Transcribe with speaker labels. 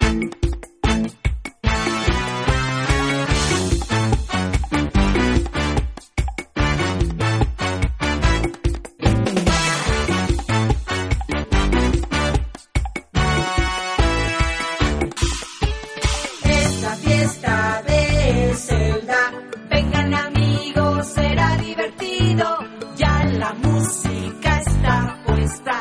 Speaker 1: Fiesta de Zelda, vengan amigos, será divertido, ya la música está puesta.